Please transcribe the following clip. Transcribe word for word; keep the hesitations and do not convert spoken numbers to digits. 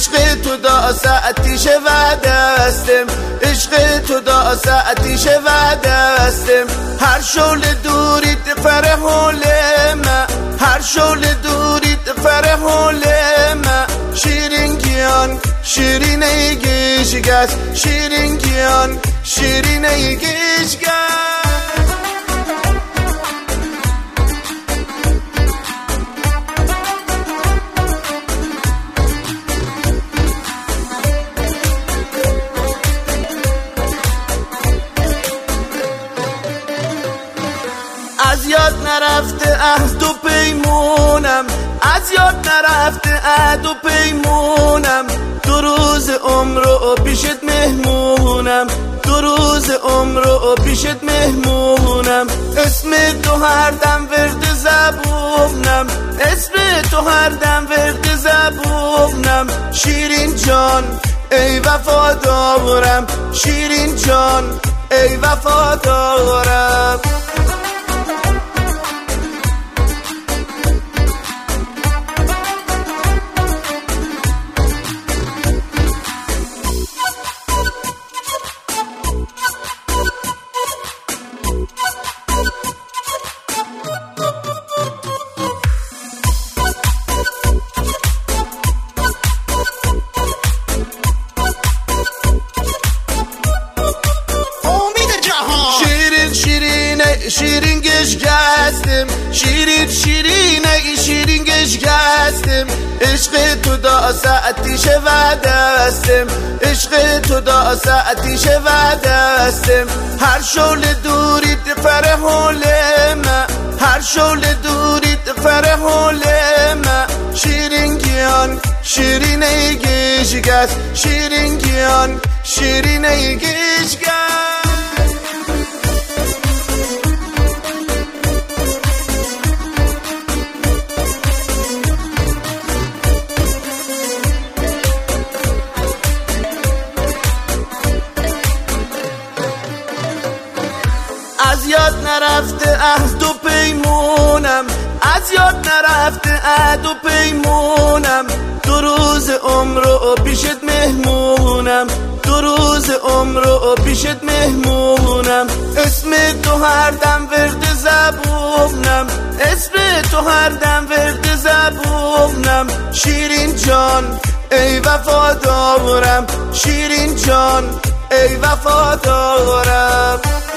عشق تو دا ساعتیش و دستم، عشق تو دا ساعتیش و دستم. هر شول دوریت فرح ما، هر شول دوریت فرح ما. شیرین گیان شیرینه گیشگس، شیرین گیان شیرینه گیشگس. از یاد نرفته عهد و پیمونم، از یاد نرفته عهد و پیمونم. دو روز عمرو پیشت مهمونم، دو روز عمرو پیشت مهمونم. اسم تو هر دم ورد زبونم، اسم تو هر دم ورد زبونم. شیرین جان ای وفادارم، شیرین جان ای وفادارم. شیرین گشگستم، شیرین شیرینه شیرین گشگستم. عشق تو دا ساعتیش و دستم، عشق تو دا ساعتیش و دستم. هر شول دوریت فرح ما، هر شول دوریت فرح ما. شیرین گیان شیرینه گشگس، شیرین گیان شیرینه گشگس. از یاد نرفته عهد و پیمونم، از یاد نرفته عهد و پیمونم. دو روز عمرو پیشت مهمونم، دو روز عمرو پیشت مهمونم. اسم تو هر دم ورد زبونم، اسم تو هر دم ورد زبونم. شیرین جان ای وفادارم، شیرین جان ای وفادارم.